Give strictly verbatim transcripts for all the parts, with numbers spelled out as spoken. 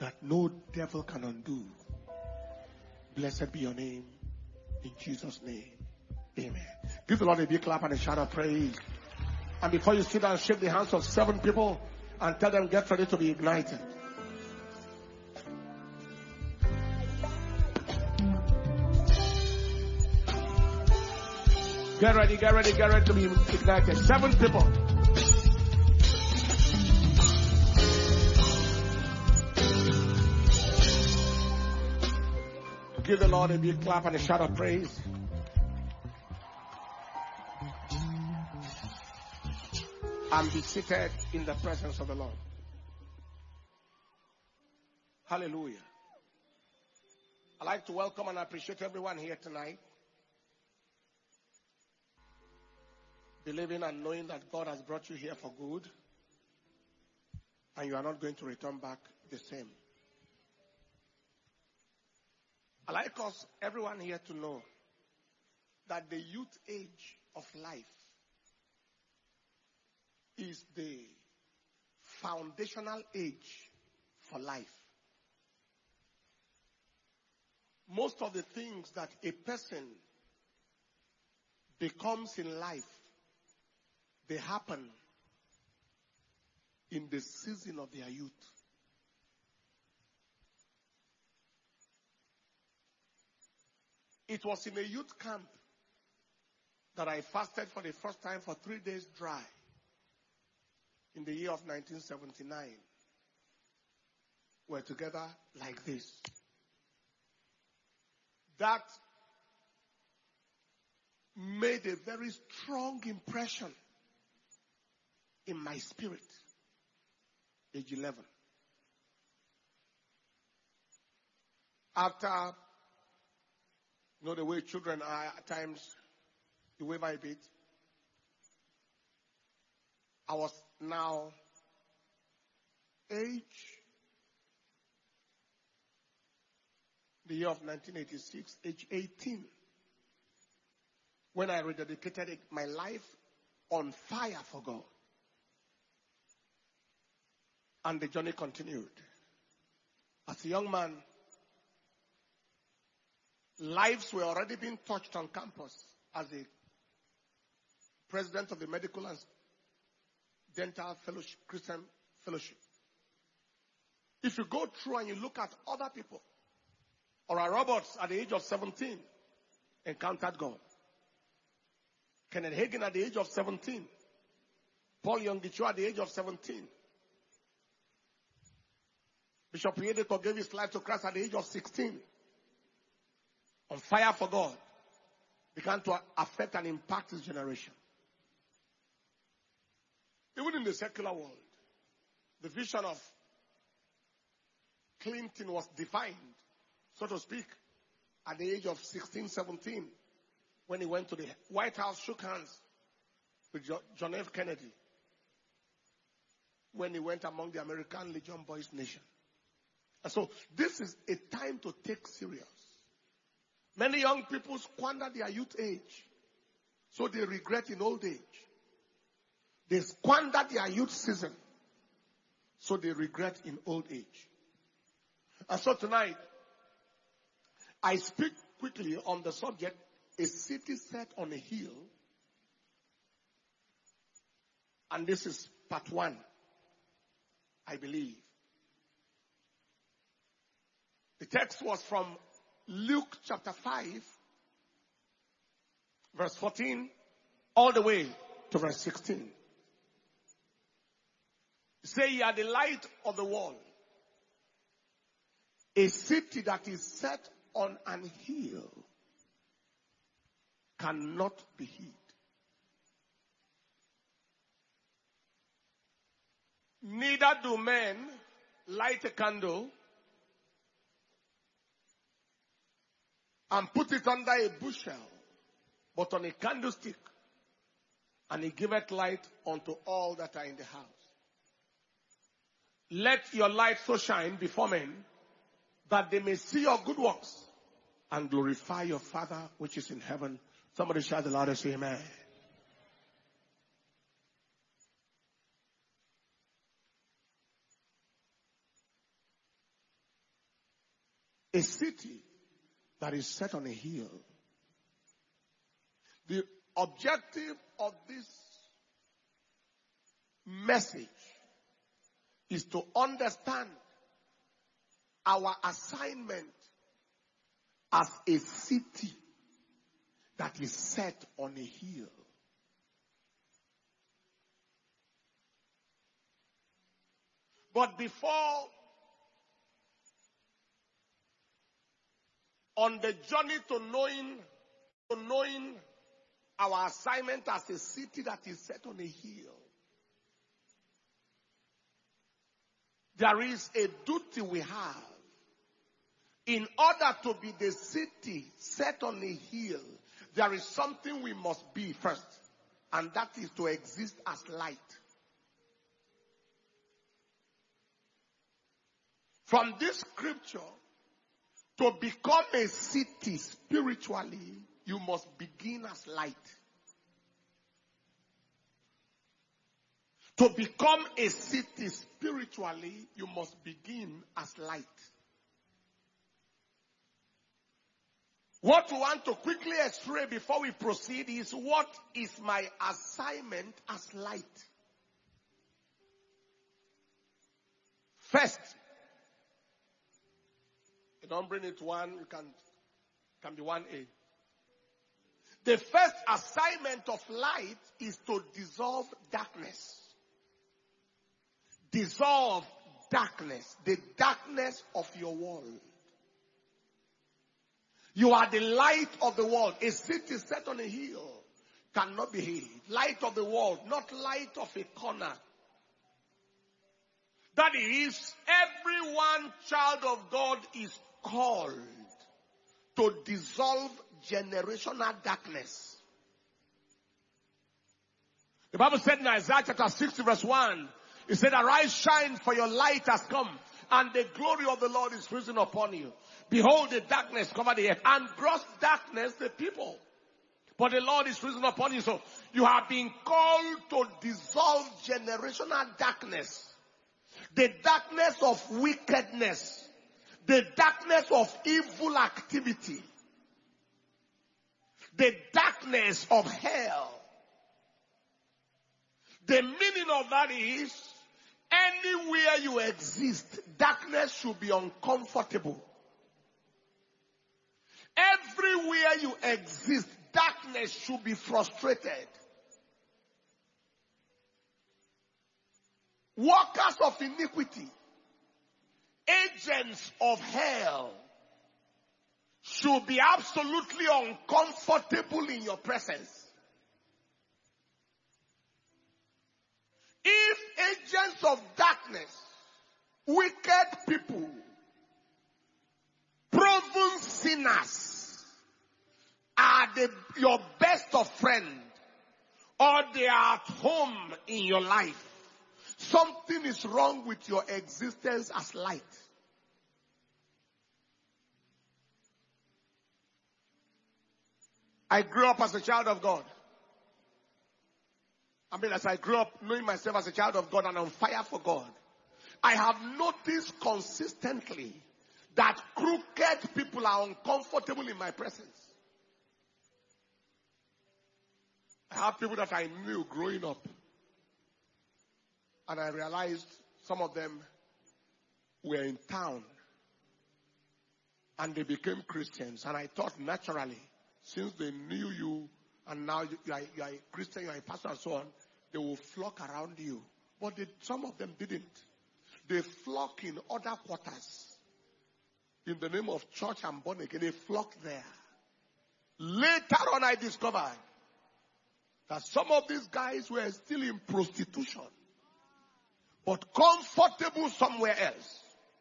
that no devil can undo. Blessed be your name. In Jesus' name. Amen. Give the Lord a big clap and a shout of praise. And before you sit down, shake the hands of seven people and tell them, get ready to be ignited. Get ready, get ready, get ready to be ignited. Seven people. Give the Lord a big clap and a shout of praise. And be seated in the presence of the Lord. Hallelujah. I'd like to welcome and appreciate everyone here tonight. Believing and knowing that God has brought you here for good. And you are not going to return back the same. I'd like us, everyone here, to know that the youth age of life is the foundational age for life. Most of the things that a person becomes in life, they happen in the season of their youth. It was in a youth camp that I fasted for the first time for three days dry in the year of nineteen seventy-nine. We're together like this. That made a very strong impression in my spirit. Age eleven. After, you know the way children are at times, you waver a bit. I was now age, the year of nineteen eighty-six, age eighteen, when I rededicated my life on fire for God. And the journey continued. As a young man, lives were already being touched on campus as a president of the Medical and Dental Fellowship, Christian Fellowship. If you go through and you look at other people, Oral Roberts at the age of seventeen encountered God. Kenneth Hagin at the age of seventeen. Paul Yonggi at the age of seventeen. Bishop Oyedepo gave his life to Christ at the age of sixteen. On fire for God. Began to affect and impact his generation. Even in the secular world, the vision of Clinton was defined, so to speak, at the age of sixteen, seventeen, when he went to the White House, shook hands with John F. Kennedy, when he went among the American Legion Boys Nation. And so this is a time to take serious. Many young people squander their youth age, so they regret in old age. They squander their youth season, so they regret in old age. And so tonight, I speak quickly on the subject, a city set on a hill. And this is part one, I believe. The text was from Luke chapter five, verse fourteen, all the way to verse sixteen. Say, ye are the light of the world. A city that is set on an hill cannot be hid. Neither do men light a candle and put it under a bushel, but on a candlestick, and he giveth light unto all that are in the house. Let your light so shine before men, that they may see your good works and glorify your Father which is in heaven. Somebody shout the loudest, amen. A city that is set on a hill. The objective of this message is to understand our assignment as a city that is set on a hill. But before, on the journey to knowing, to knowing our assignment as a city that is set on a hill, there is a duty we have. In order to be the city set on a hill, there is something we must be first, and that is to exist as light. From this scripture, to become a city spiritually, you must begin as light. To become a city spiritually, you must begin as light. What we want to quickly explain before we proceed is, what is my assignment as light? First, you don't bring it one, you can, can be one A. The first assignment of light is to dissolve darkness. Dissolve darkness, the darkness of your world. You are the light of the world. A city set on a hill cannot be hid. Light of the world, not light of a corner. That is, everyone child of God is called to dissolve generational darkness. The Bible said in Isaiah chapter sixty verse one, it said, arise, shine, for your light has come, and the glory of the Lord is risen upon you. Behold, the darkness covered the earth, and gross darkness the people. But the Lord is risen upon you. So you have been called to dissolve generational darkness. The darkness of wickedness. The darkness of evil activity. The darkness of hell. The meaning of that is, anywhere you exist, darkness should be uncomfortable. Everywhere you exist, darkness should be frustrated. Workers of iniquity, agents of hell, should be absolutely uncomfortable in your presence. If agents of darkness, wicked people, proven sinners are the, your best of friends, or they are at home in your life, something is wrong with your existence as light. I grew up as a child of God. I mean, as I grew up knowing myself as a child of God and on fire for God, I have noticed consistently that crooked people are uncomfortable in my presence. I have people that I knew growing up, and I realized some of them were in town and they became Christians, and I thought naturally, since they knew you and now you are, you are a Christian, you are a pastor and so on, they will flock around you. But they, some of them didn't. They flock in other quarters. In the name of church and born again, they flock there. Later on I discovered that some of these guys were still in prostitution, but comfortable somewhere else.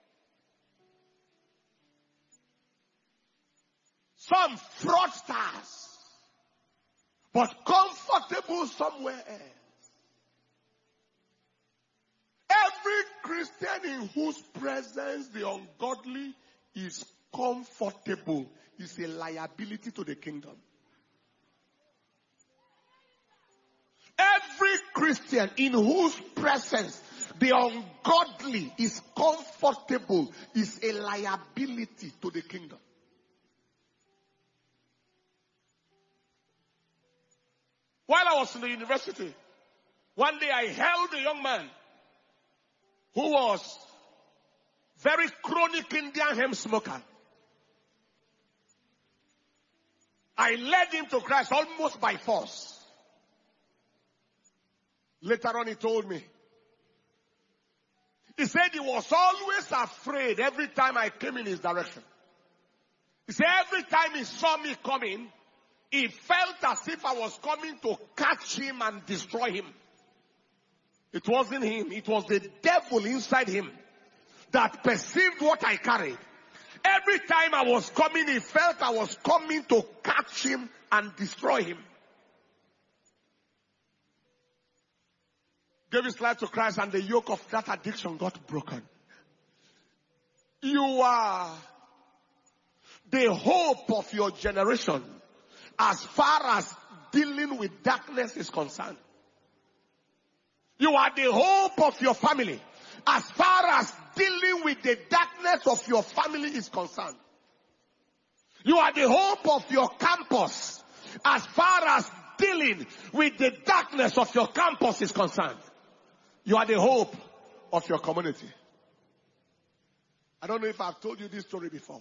Some fraudsters, but comfortable somewhere else. Every Christian in whose presence the ungodly is comfortable is a liability to the kingdom. Every Christian in whose presence The ungodly is comfortable, is a liability to the kingdom. While I was in the university, one day I held a young man who was very chronic Indian hemp smoker. I led him to Christ almost by force. Later on he told me, he said he was always afraid every time I came in his direction. He said every time he saw me coming, he felt as if I was coming to catch him and destroy him. It wasn't him. It was the devil inside him that perceived what I carried. Every time I was coming, he felt I was coming to catch him and destroy him. Gave his life to Christ and the yoke of that addiction got broken. You are the hope of your generation as far as dealing with darkness is concerned. You are the hope of your family as far as dealing with the darkness of your family is concerned. You are the hope of your campus as far as dealing with the darkness of your campus is concerned. You are the hope of your community. I don't know if I've told you this story before.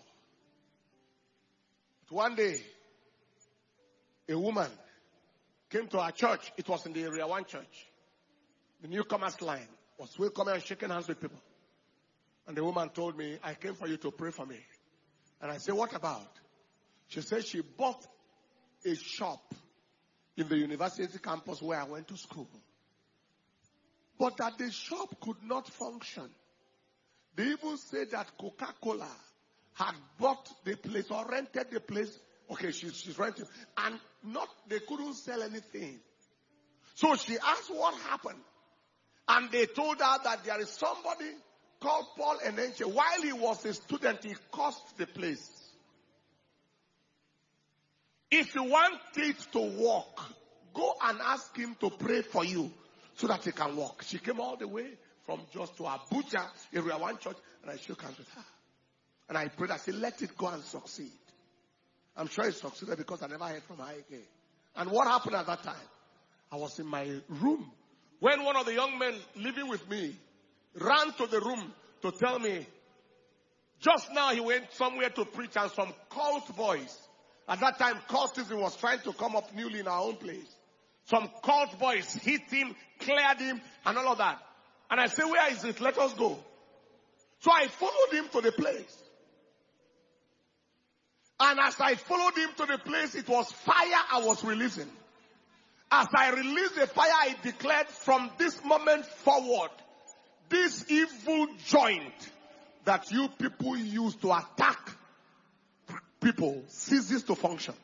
But one day, a woman came to our church. It was in the Area One church. The newcomers line was welcoming and shaking hands with people. And the woman told me, I came for you to pray for me. And I said, what about? She said she bought a shop in the university campus where I went to school. But that the shop could not function. They even said that Coca-Cola had bought the place or rented the place. Okay, she's, she's renting. And not, they couldn't sell anything. So she asked what happened. And they told her that there is somebody called Paul Enenche. While he was a student, he cursed the place. If you want it to work, go and ask him to pray for you so that he can walk. She came all the way from just to Abuja, Area One church, and I shook hands with her. And I prayed, I said, let it go and succeed. I'm sure it succeeded because I never heard from her again. And what happened at that time? I was in my room when one of the young men living with me ran to the room to tell me, just now he went somewhere to preach and some cult boys, at that time cultism was trying to come up newly in our own place. Some cult boys hit him, cleared him, and all of that. And I said, where is it? Let us go. So I followed him to the place. And as I followed him to the place, it was fire I was releasing. As I released the fire, I declared from this moment forward, this evil joint that you people use to attack people ceases to function.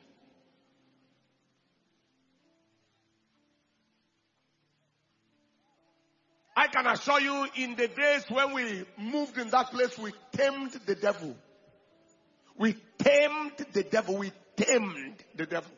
I can assure you, in the days when we moved in that place, we tamed the devil. We tamed the devil. We tamed the devil.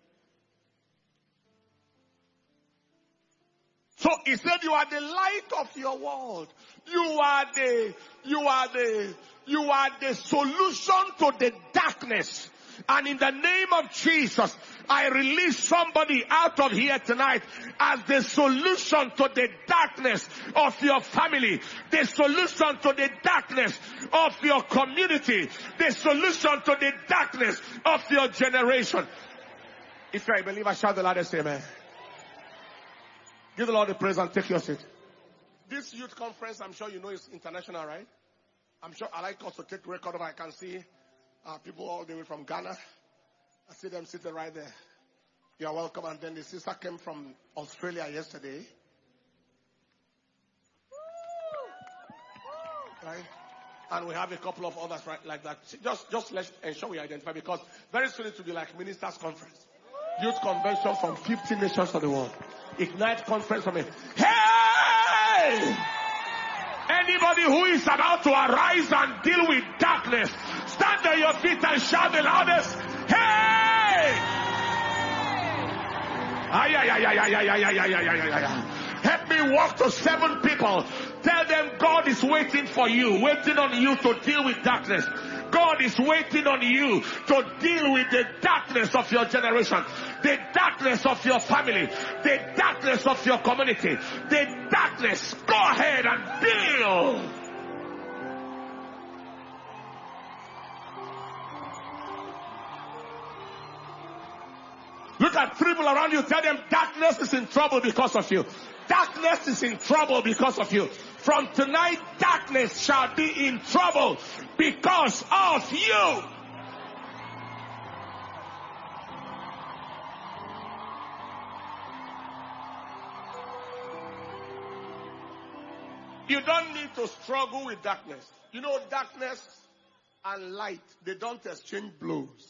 So he said, you are the light of your world. You are the, you are the, you are the solution to the darkness. And in the name of Jesus, I release somebody out of here tonight as the solution to the darkness of your family, the solution to the darkness of your community, the solution to the darkness of your generation. If you're a believer, shout the loudest amen. Give the Lord the praise and take your seat. This youth conference, I'm sure you know, is international, right? I'm sure I like us to take record of it. I can see uh, people all the way from Ghana. I see them sitting right there. You are welcome. And then the sister came from Australia yesterday. Right? And we have a couple of others right like that. Just, just let's ensure we identify, because very soon it will be like ministers' conference. Youth convention from fifty nations of the world. Ignite conference from it. Hey! Anybody who is about to arise and deal with darkness, stand on your feet and shout the loudest. Hey! Ay, ay, ay, ay, ay, ay, ay, ay, ay, ay, ay, ay, ay. Help me walk to seven people. Tell them God is waiting for you, waiting on you to deal with darkness. God is waiting on you to deal with the darkness of your generation, the darkness of your family, the darkness of your community, the darkness. Go ahead and deal. Look at three people around you. Tell them darkness is in trouble because of you. Darkness is in trouble because of you. From tonight, darkness shall be in trouble because of you. You don't need to struggle with darkness. You know, darkness and light, they don't exchange blows.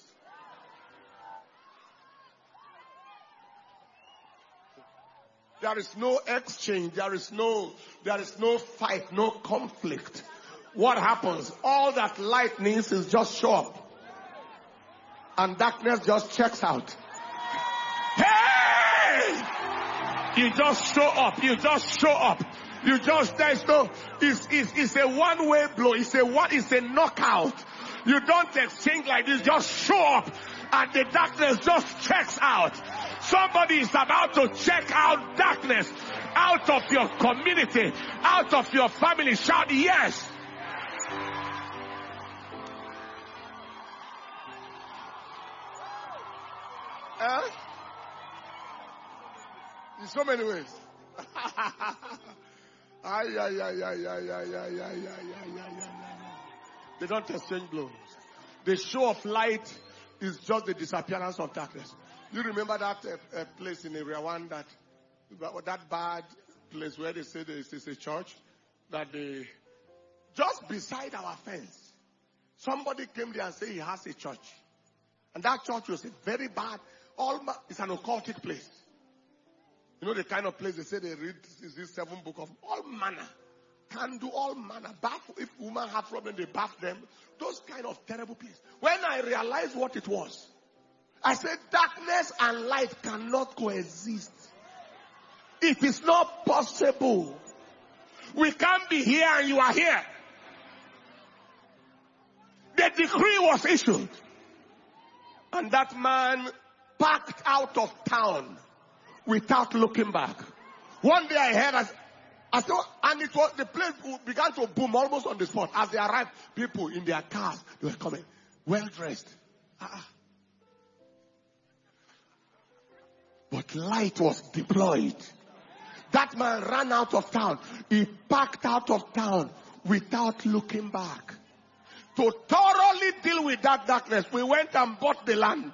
There is no exchange. There is no, there is no fight, no conflict. What happens? All that light needs is just show up. And darkness just checks out. Hey! You just show up. You just show up. You just, there's no, it's, it's, it's a one-way blow. It's a one, it's a knockout. You don't exchange like this. Just show up. And the darkness just checks out. Somebody is about to check out darkness out of your community, out of your family. Shout yes. Huh? In so many ways. Ay, ay, ay, ay, ay, ay, ay, ay, ay, ay, ay. They don't exchange blows. The show of light is just the disappearance of darkness. You remember that uh, uh, place in Area One, that that bad place where they say there is a church, that they just beside our fence, somebody came there and said he has a church, and that church was a very bad. All it's an occultic place. You know the kind of place they say they read is this seven book of all manner, can do all manner. Bath, if women have problem, they bath them. Those kind of terrible places. When I realized what it was, I said darkness and light cannot coexist. It is not possible. We can't be here and you are here. The decree was issued. And that man packed out of town without looking back. One day I heard, I, I thought, and it was, the place began to boom almost on the spot. As they arrived, people in their cars, they were coming, well dressed. Uh-uh. But light was deployed. That man ran out of town. He packed out of town without looking back. To thoroughly deal with that darkness, we went and bought the land.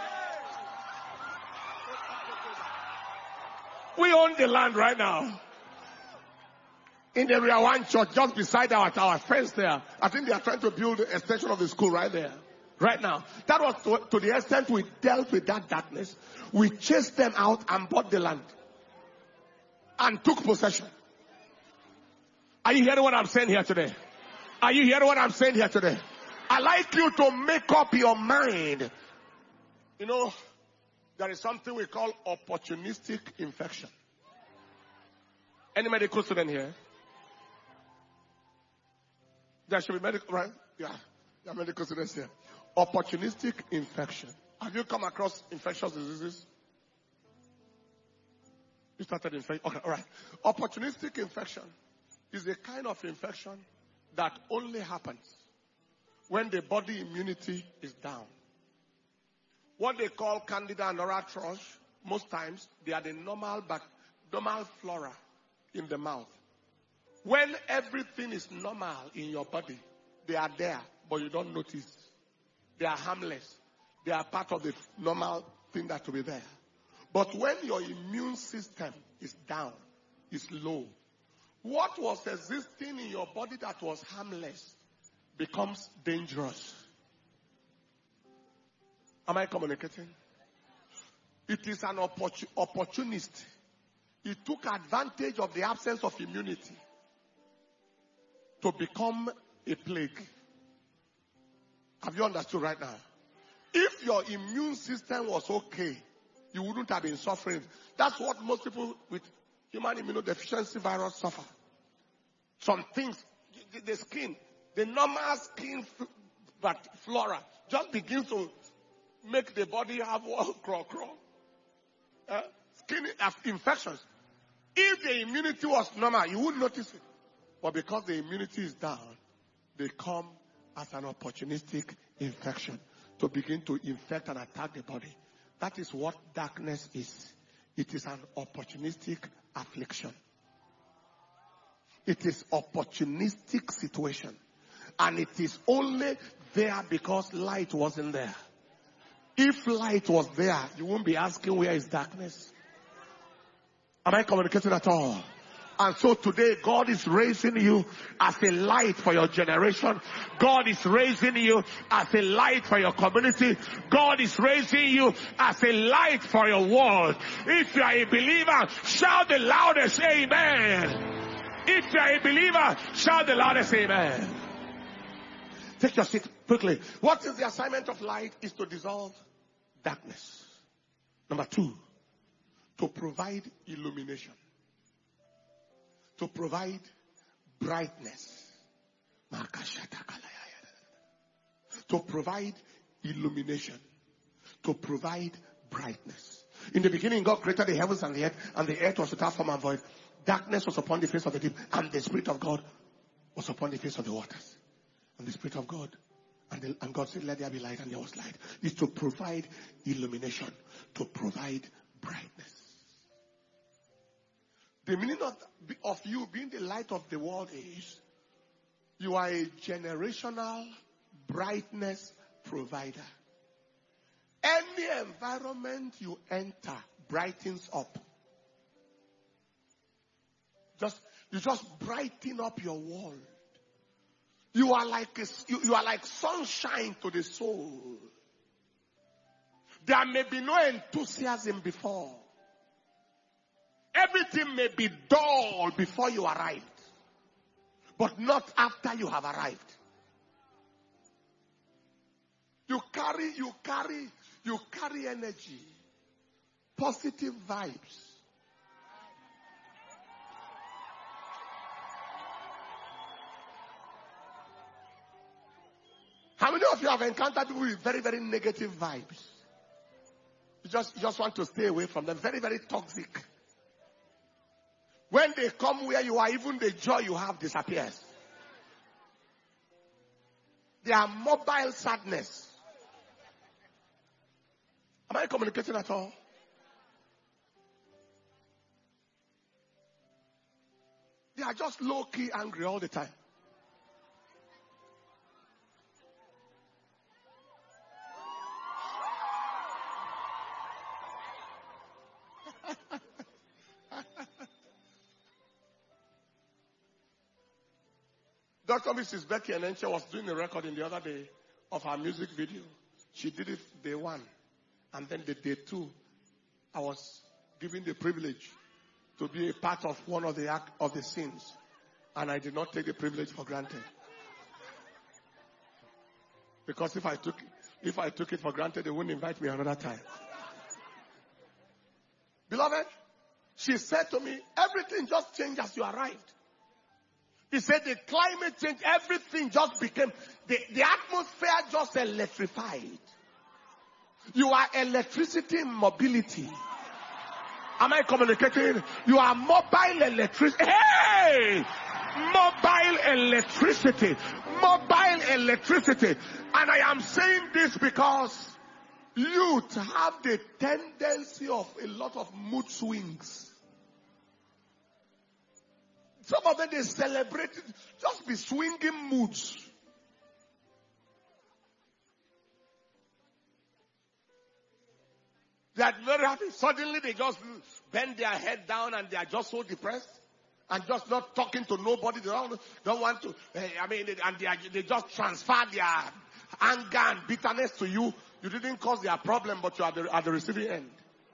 We own the land right now. In the Area One church, just beside our, our fence there. I think they are trying to build an extension of the school right there. Right now. That was to, to the extent we dealt with that darkness. We chased them out and bought the land. And took possession. Are you hearing what I'm saying here today? Are you hearing what I'm saying here today? I like you to make up your mind. You know, there is something we call opportunistic infection. Any medical student here? There should be medical, right? Yeah. There are medical students here. Opportunistic infection. Have you come across infectious diseases? You started infection. Okay, all right. Opportunistic infection is a kind of infection that only happens when the body immunity is down. What they call Candida and oral thrush, most times they are the normal, but normal flora in the mouth. When everything is normal in your body, they are there, but you don't notice. They are harmless. They are part of the normal thing that will be there. But when your immune system is down, is low, what was existing in your body that was harmless becomes dangerous. Am I communicating? It is an opportun- opportunist. He took advantage of the absence of immunity to become a plague. Have you understood right now? If your immune system was okay, you wouldn't have been suffering. That's what most people with human immunodeficiency virus suffer. Some things, the, the skin, the normal skin but flora just begins to make the body have all crawl crawl. Uh, skin infections. If the immunity was normal, you wouldn't notice it. But because the immunity is down, they come as an opportunistic infection to begin to infect and attack the body. That is what darkness is. It is an opportunistic affliction. It is opportunistic situation. And it is only there because light wasn't there. If light was there, you won't be asking where is darkness. Am I communicating at all? And so today, God is raising you as a light for your generation. God is raising you as a light for your community. God is raising you as a light for your world. If you are a believer, shout the loudest amen. If you are a believer, shout the loudest amen. Take your seat quickly. What is the assignment of light? Is to dissolve darkness. Number two, to provide illumination. To provide brightness. To provide illumination. To provide brightness. In the beginning, God created the heavens and the earth, and the earth was without form and void. Darkness was upon the face of the deep, and the Spirit of God was upon the face of the waters. And the Spirit of God, and, the, and God said, let there be light, and there was light. It's to provide illumination, to provide brightness. The meaning of, of you being the light of the world is, you are a generational brightness provider. Any environment you enter brightens up. Just, you just brighten up your world. You are like a, you, you are like sunshine to the soul. There may be no enthusiasm before. Everything may be dull before you arrived, but not after you have arrived. You carry, you carry, you carry energy, positive vibes. How many of you have encountered people with very, very negative vibes? You just, you just want to stay away from them. Very, very toxic. When they come where you are, even the joy you have disappears. They are mobile sadness. Am I communicating at all? They are just low-key angry all the time. Doctor Missus Becky Enenche was doing a recording the other day of her music video. She did it day one. And then the day two, I was given the privilege to be a part of one of the act of the scenes. And I did not take the privilege for granted. Because if I took if I took it for granted, they wouldn't invite me another time. Beloved, she said to me, everything just changed as you arrived. He said the climate change, everything just became, the, the atmosphere just electrified. You are electricity in mobility. Am I communicating? You are mobile electricity. Hey! Mobile electricity. Mobile electricity. And I am saying this because youth have the tendency of a lot of mood swings. Some of them, they celebrate it, just be swinging moods. They are very happy. Suddenly they just bend their head down and they are just so depressed. And just not talking to nobody. They don't, don't want to, I mean, and they, are, they just transfer their anger and bitterness to you. You didn't cause their problem, but you are the, at the receiving end.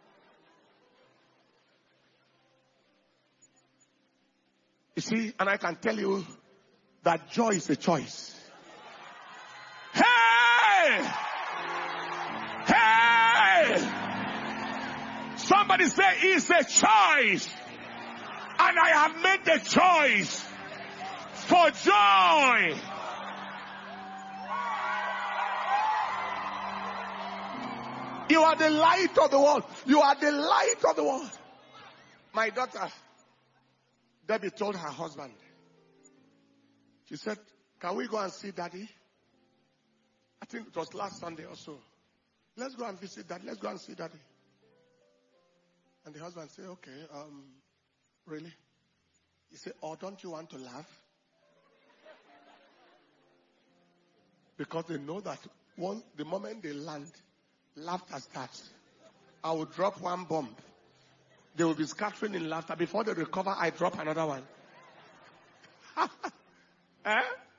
You see, and I can tell you that joy is a choice. Hey! Hey! Somebody say it's a choice. And I have made the choice for joy. You are the light of the world. You are the light of the world. My daughter, Debbie, told her husband, she said, can we go and see Daddy? I think it was last Sunday or so. Let's go and visit Daddy. Let's go and see Daddy. And the husband said, okay, um, really? He said, oh, don't you want to laugh? Because they know that one, the moment they land, laughter starts. I will drop one bomb. They will be scattering in laughter. Before they recover, I drop another one. Eh?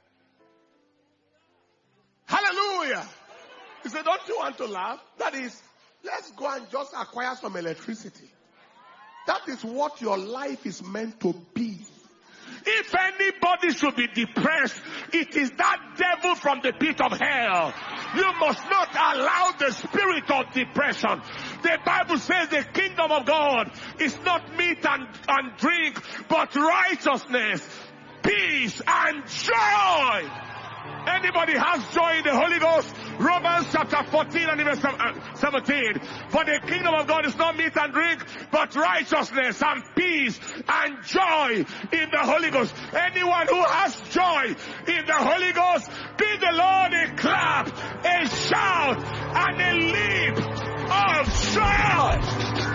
Hallelujah. He said, don't you want to laugh? That is, let's go and just acquire some electricity. That is what your life is meant to be. If anybody should be depressed, it is that devil from the pit of hell. You must not allow the spirit of depression. The Bible says the kingdom of God is not meat and, and drink, but righteousness, peace, and joy. Anybody has joy in the Holy Ghost? Romans chapter fourteen and verse seventeen. For the kingdom of God is not meat and drink, but righteousness and peace and joy in the Holy Ghost. Anyone who has joy in the Holy Ghost, give the Lord a clap, a shout, and a leap of joy.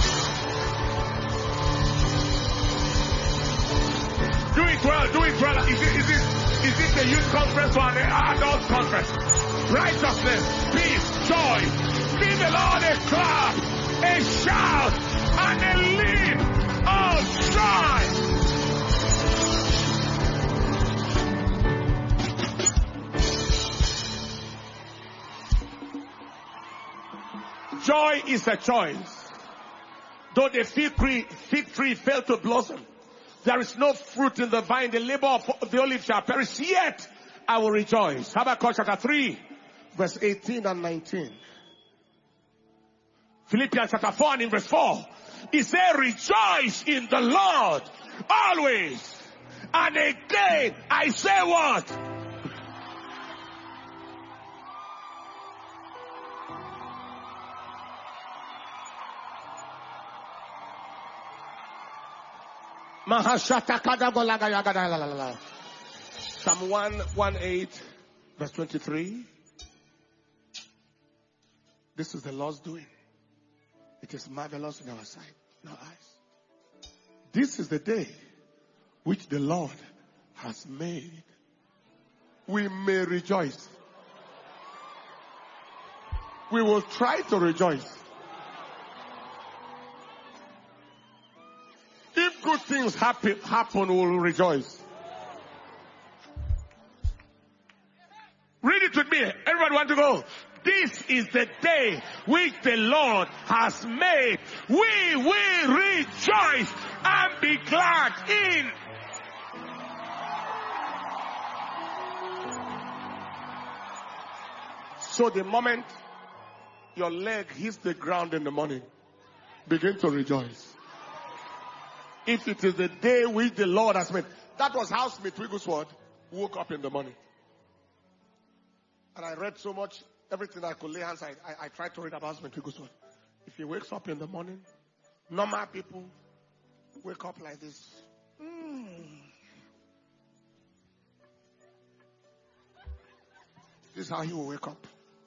Do it well, do it well. Is it, is it, is it a youth conference or an adult conference? Righteousness, peace, joy. Give the Lord a clap, a shout, and a leap of joy. Joy is a choice. Though the fig tree, fig tree failed to blossom, there is no fruit in the vine, the labor of the olive shall perish, yet I will rejoice. Habakkuk chapter three, verse eighteen and nineteen. Philippians chapter four and in verse four. He said, rejoice in the Lord always. And again, I say what? Psalm one eighteen, verse twenty-three. This is the Lord's doing. It is marvelous in our sight, in our eyes. This is the day which the Lord has made. We may rejoice. We will try to rejoice. If good things happen, happen, we will rejoice. Read it with me. Everybody want to go? This is the day which the Lord has made. We will rejoice and be glad in. So the moment your leg hits the ground in the morning, begin to rejoice. If it is the day which the Lord has made. That was how Smith Wigglesworth woke up in the morning. And I read so much, everything I could lay hands, I, I, I tried to read about Smith Wigglesworth. If he wakes up in the morning, normal people wake up like this. Mm. This is how he will wake up.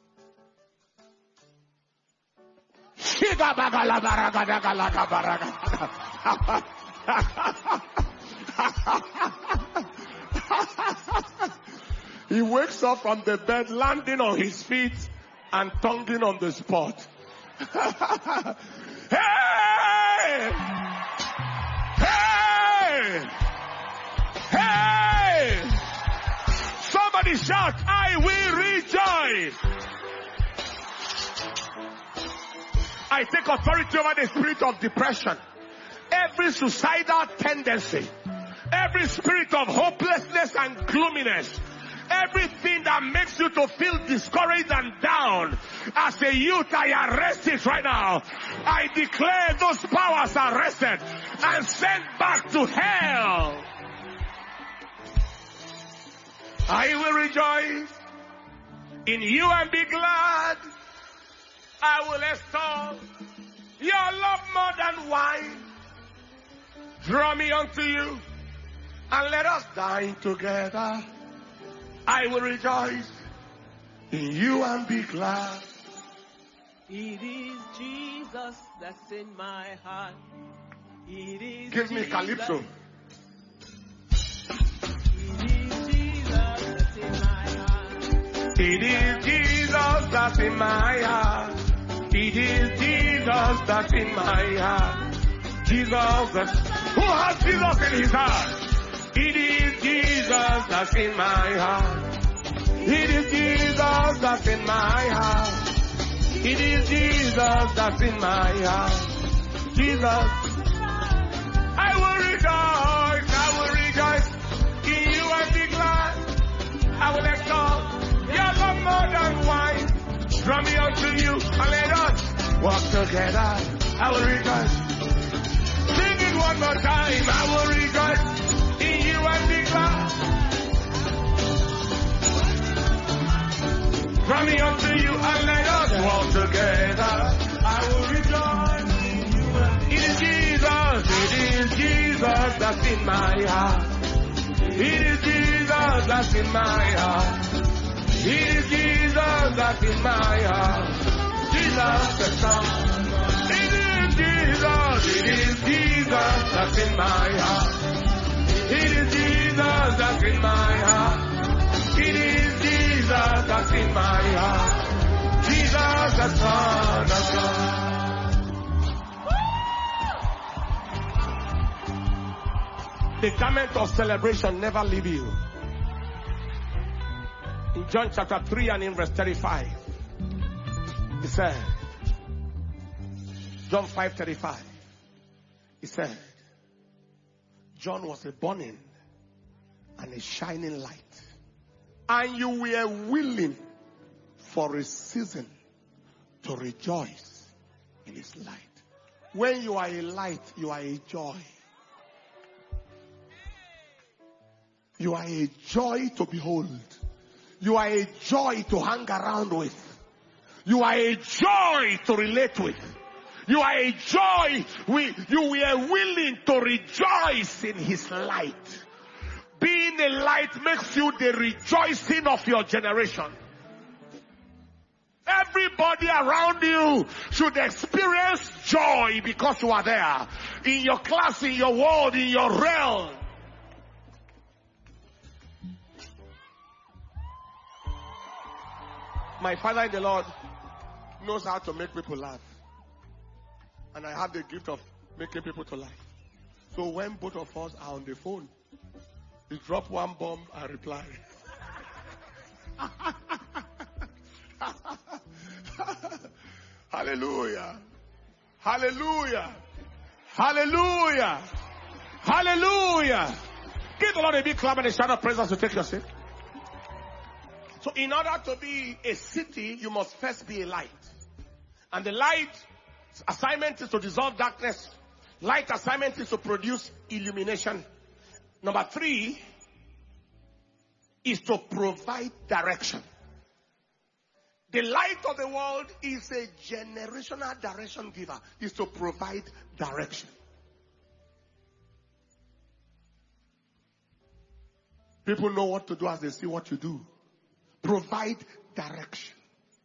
He wakes up from the bed, landing on his feet and tonguing on the spot. Hey! Hey! Hey! Somebody shout, I will rejoice. I take authority over the spirit of depression. Every suicidal tendency, every spirit of hopelessness and gloominess, everything that makes you to feel discouraged and down, As a youth, I arrest it right now. I declare those powers arrested and sent back to hell. I will rejoice in you and be glad. I will extol your love more than wine. Draw me unto you and let us dine together. I will rejoice in you and be glad. It is Jesus that's in my heart. It is Give me Jesus. calypso. It is Jesus that's in my heart. It is Jesus that's in my heart. Jesus that's... Who has Jesus in his heart? It is Jesus that's in my heart. It is Jesus that's in my heart. It is Jesus that's in my heart. Jesus. I will rejoice. I will rejoice in you and be glad. I will exalt your love more than wine. Draw me unto you and let us walk together. I will rejoice. Sing it one more time. I will rejoice in you and be glad. Draw me unto you and let us walk together. I will rejoice in you and be glad. It is Jesus. It is Jesus that's in my heart. It is Jesus that's in my heart. It is Jesus that's in my heart. Jesus the Son. It is Jesus. It is Jesus that's in my heart. It is Jesus that's in my heart. It is Jesus that's in my heart. Jesus the Son of God. The garment of celebration never leave you. In John chapter three and in verse thirty-five, he said, John five thirty-five, he said, John was a burning and a shining light, and you were willing for a season to rejoice in his light. When you are a light, you are a joy. You are a joy to behold. You are a joy to hang around with. You are a joy to relate with. You are a joy. We, you were willing to rejoice in his light. Being a light makes you the rejoicing of your generation. Everybody around you should experience joy because you are there. In your class, in your world, in your realm. My father in the Lord knows how to make people laugh. And I have the gift of making people to laugh. So when both of us are on the phone, he drop one bomb and reply. Hallelujah. Hallelujah. Hallelujah. Hallelujah. Give the Lord a big clap and a shout of praise as you take your seat. So in order to be a city, you must first be a light. And the light's assignment is to dissolve darkness. Light assignment is to produce illumination. Number three is to provide direction. The light of the world is a generational direction giver. Is to provide direction. People know what to do as they see what you do. Provide direction.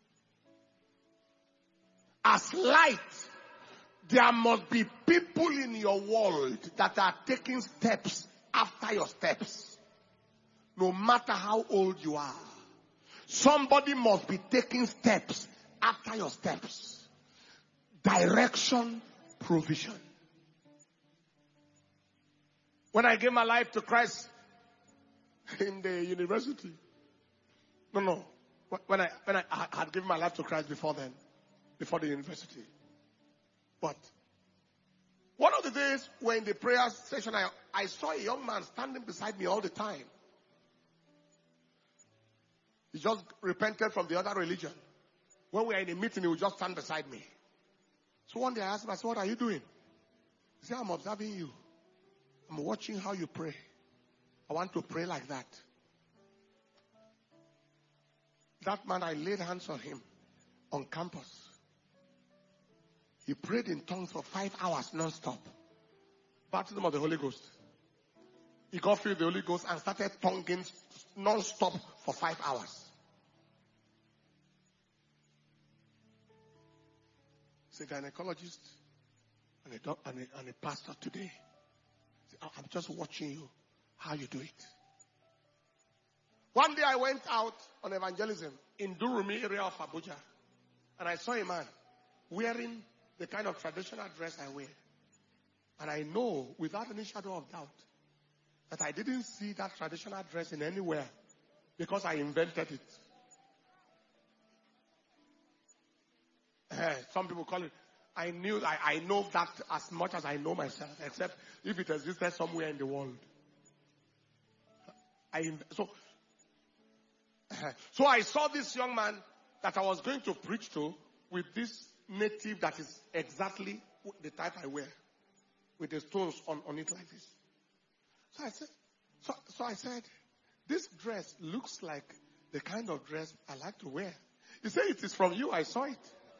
As light, there must be people in your world that are taking steps after your steps. No matter how old you are. Somebody must be taking steps after your steps. Direction, provision. When I gave my life to Christ in the university, No, no. When I when I had given my life to Christ before then, before the university. But one of the days when in the prayer session, I, I saw a young man standing beside me all the time. He just repented from the other religion. When we are in a meeting, he would just stand beside me. So one day I asked him, I said, what are you doing? He said, I'm observing you. I'm watching how you pray. I want to pray like that. That man, I laid hands on him on campus. He prayed in tongues for five hours non-stop. Baptism of the Holy Ghost. He got filled with the Holy Ghost and started tonguing non-stop for five hours. He's a gynecologist and a, doc, and a, and a pastor today. I'm just watching you, how you do it. One day I went out on evangelism in Durumi area of Abuja, and I saw a man wearing the kind of traditional dress I wear. And I know without any shadow of doubt that I didn't see that traditional dress in anywhere because I invented it. Uh, some people call it, I knew, I, I know that as much as I know myself, except if it existed somewhere in the world. I, so, uh, so I saw this young man that I was going to preach to with this native that is exactly the type I wear, with the stones on, on it like this. So I said, so, so I said, this dress looks like the kind of dress I like to wear. He said, it is from you. I saw it.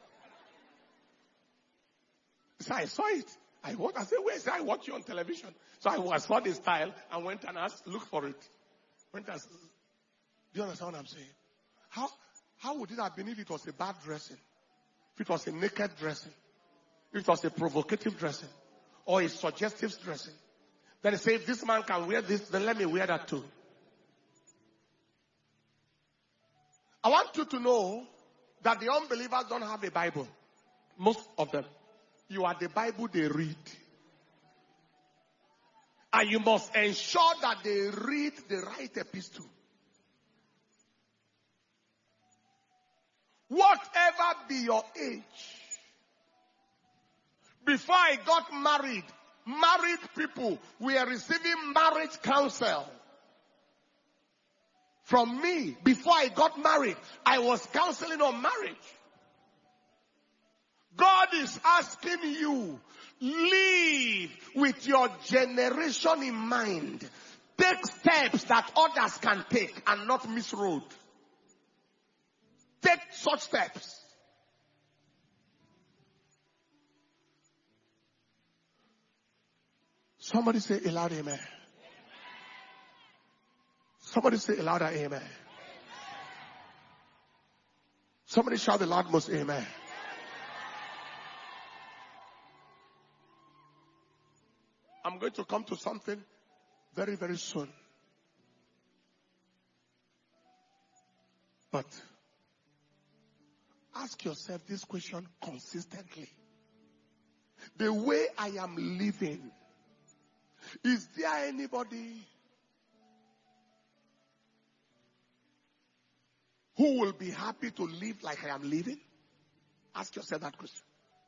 He said, I saw it. I what? I said, where is it? I watch you on television. So I, I saw the style and went and asked, look for it. Went and, do you understand what I'm saying? How, how would it have been if it was a bad dressing? If it was a naked dressing? If it was a provocative dressing? Or a suggestive dressing? Then he said, if this man can wear this, then let me wear that too. I want you to know that the unbelievers don't have a Bible. Most of them. You are the Bible they read. And you must ensure that they read the right epistle. Whatever be your age. Before I got married, married people were receiving marriage counsel. From me, before I got married, I was counseling on marriage. God is asking you, live with your generation in mind. Take steps that others can take and not miss road. Take such steps. Somebody say a loud amen. Somebody say a louder amen. Somebody shout the loudmost amen. I'm going to come to something very, very soon. But ask yourself this question consistently. The way I am living, is there anybody who will be happy to live like I am living? Ask yourself that question.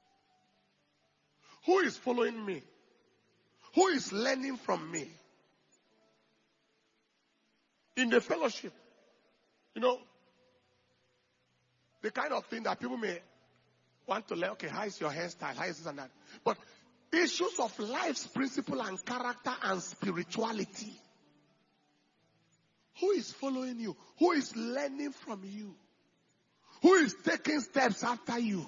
Who is following me? Who is learning from me? In the fellowship, you know, the kind of thing that people may want to learn, okay, how is your hairstyle? How is this and that? But issues of life's principle and character and spirituality. Who is following you? Who is learning from you? Who is taking steps after you?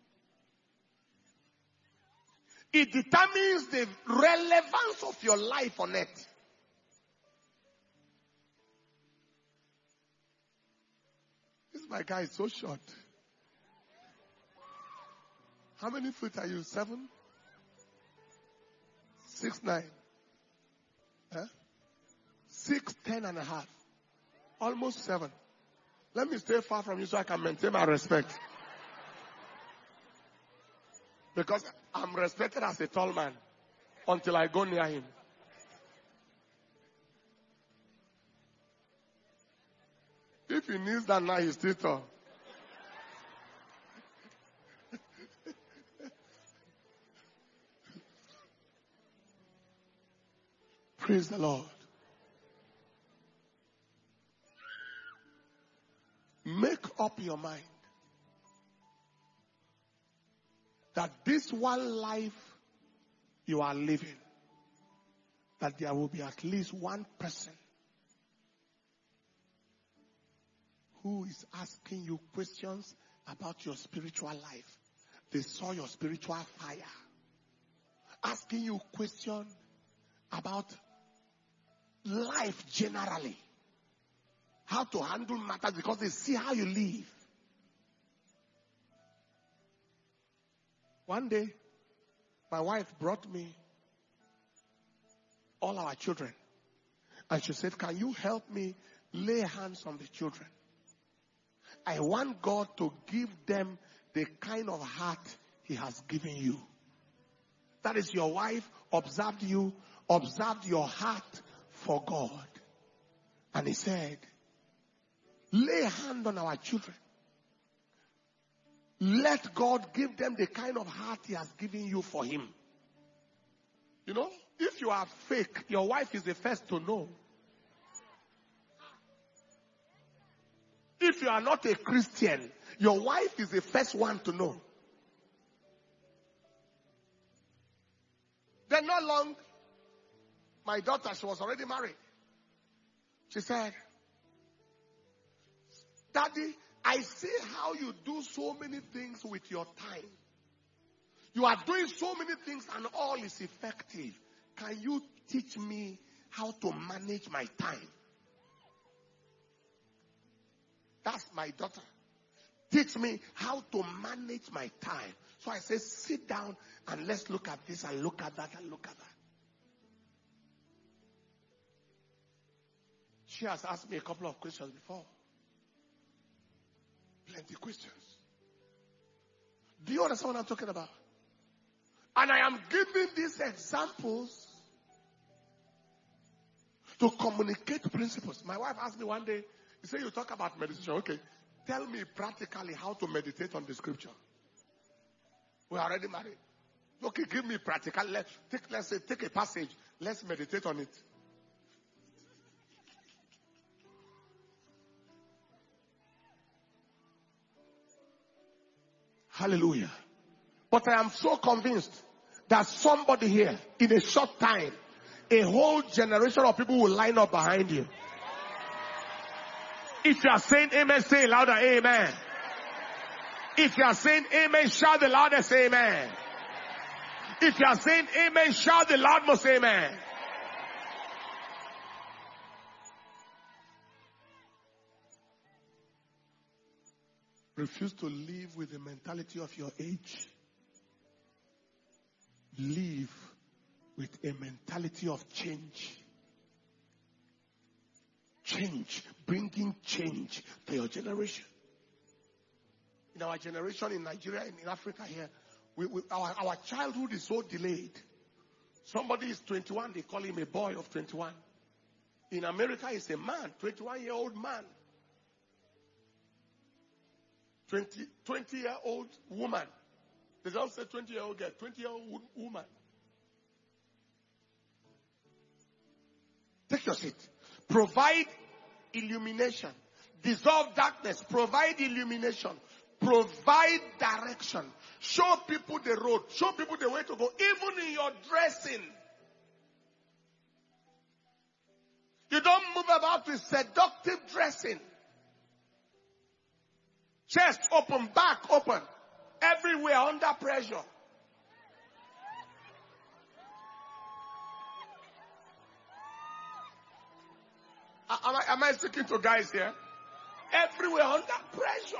It determines the relevance of your life on earth. This my guy is so short. How many feet are you? Seven? Six, nine? Huh? Six, ten and a half. Almost seven. Let me stay far from you so I can maintain my respect. Because I'm respected as a tall man until I go near him. If he kneels down now, he's still tall. Praise the Lord. Make up your mind that this one life you are living, that there will be at least one person who is asking you questions about your spiritual life. They saw your spiritual fire. Asking you questions about life generally. How to handle matters because they see how you live. One day, my wife brought me all our children. And she said, can you help me lay hands on the children? I want God to give them the kind of heart He has given you. That is, your wife observed you, observed your heart for God. And he said, lay hand on our children. Let God give them the kind of heart He has given you for Him. You know, if you are fake, your wife is the first to know. If you are not a Christian, your wife is the first one to know. Then not long, my daughter, she was already married. She said, Daddy, I see how you do so many things with your time. You are doing so many things and all is effective. Can you teach me how to manage my time? That's my daughter. Teach me how to manage my time. So I say, sit down and let's look at this and look at that and look at that. She has asked me a couple of questions before. Plenty of questions. Do you understand what I'm talking about? And I am giving these examples to communicate principles. My wife asked me one day, you say you talk about meditation. Okay, tell me practically how to meditate on the scripture. We are already married. Okay, give me practical. Let's take, let's say, take a passage. Let's meditate on it. Hallelujah. But I am so convinced that somebody here, in a short time, a whole generation of people will line up behind you. If you are saying amen, say louder, amen. If you are saying amen, shout the loudest, amen. If you are saying amen, shout the loudest, amen. Refuse to live with the mentality of your age. Live with a mentality of change. Change, bringing change to your generation. In our generation, in Nigeria, and in Africa here, we, we, our, our childhood is so delayed. Somebody is twenty-one, they call him a boy of twenty-one. In America, he's a man, twenty-one-year-old man. twenty, twenty-year-old woman. They don't say twenty-year-old girl, twenty-year-old woman. Take your seat. Provide illumination. Dissolve darkness. Provide illumination. Provide direction. Show people the road. Show people the way to go. Even in your dressing. You don't move about with seductive dressing. Chest open, back open. Everywhere under pressure. Am I, am I speaking to guys here? Everywhere under pressure.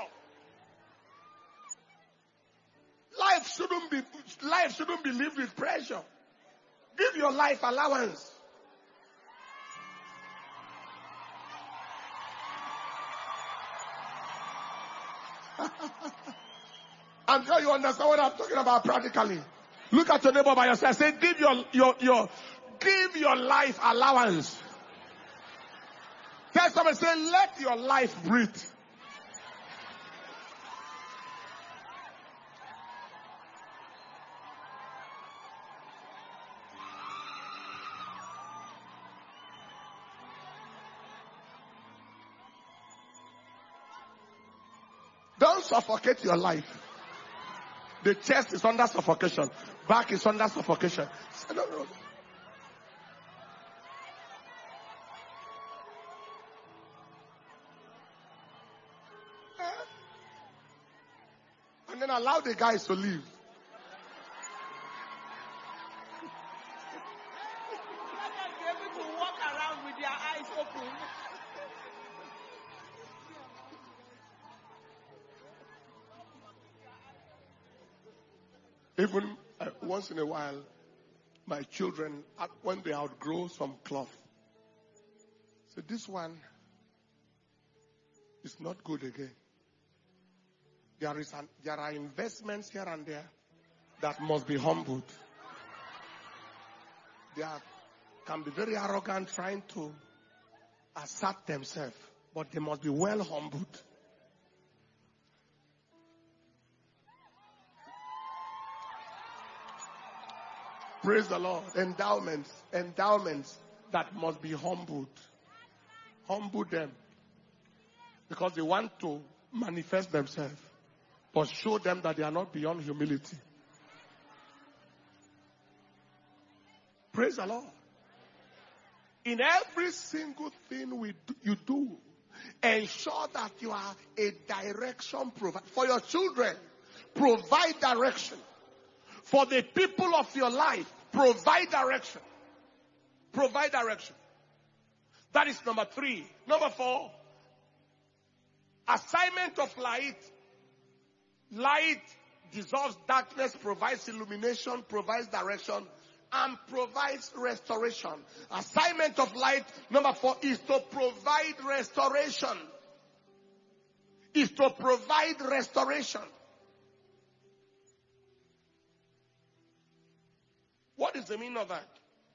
Life shouldn't be, life shouldn't be lived with pressure. Give your life allowance. I'm sure you understand what I'm talking about practically. Look at your neighbor by yourself. Say, give your, your, your, give your life allowance. Tell somebody, say, let your life breathe. Don't suffocate your life. The chest is under suffocation. Back is under suffocation. I don't know. And then allow the guys to leave. Let them be able to walk around with their eyes open. Even uh, once in a while, my children, uh, when they outgrow some cloth, say, this one is not good again. There is an, there are investments here and there that must be humbled. They are, can be very arrogant, trying to assert themselves, but they must be well humbled. Praise the Lord. Endowments, endowments that must be humbled. Humble them. Because they want to manifest themselves. But show them that they are not beyond humility. Praise the Lord. In every single thing we do, you do, ensure that you are a direction provider. For your children, provide direction. For the people of your life, provide direction. Provide direction. That is number three. Number four, assignment of light. Light dissolves darkness, provides illumination, provides direction, and provides restoration. Assignment of light, number four, is to provide restoration. Is to provide restoration. What is the meaning of that?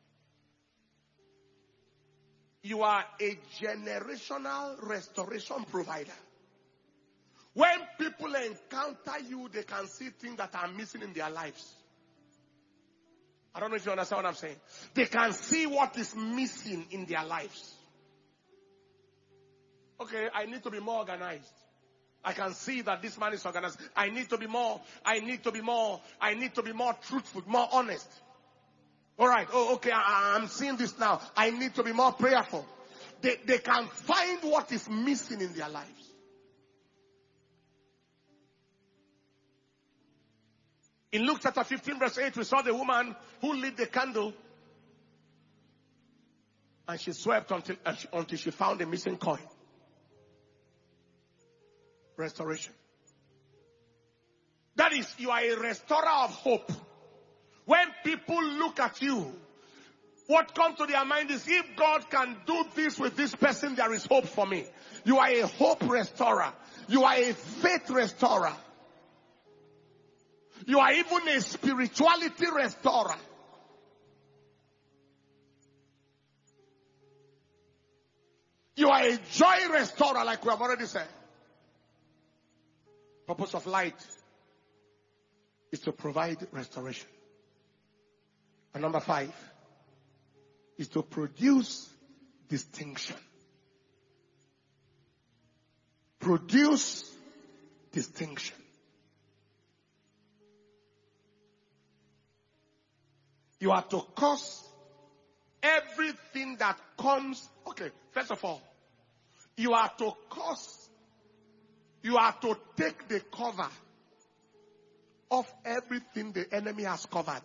You are a generational restoration provider. When people encounter you, they can see things that are missing in their lives. I don't know if you understand what I'm saying. They can see what is missing in their lives. Okay, I need to be more organized. I can see that this man is organized. I need to be more, I need to be more, I need to be more truthful, more honest. All right, oh, okay, I, I'm seeing this now. I need to be more prayerful. They, they can find what is missing in their lives. In Luke chapter fifteen verse eight, we saw the woman who lit the candle and she swept until, until she found a missing coin. Restoration. That is, you are a restorer of hope. When people look at you, what comes to their mind is, if God can do this with this person, there is hope for me. You are a hope restorer. You are a faith restorer. You are even a spirituality restorer. You are a joy restorer, like we have already said. Purpose of light is to provide restoration. And number five is to produce distinction. Produce distinction. You are to cause everything that comes. Okay, first of all, you are to cause, you are to take the cover of everything the enemy has covered.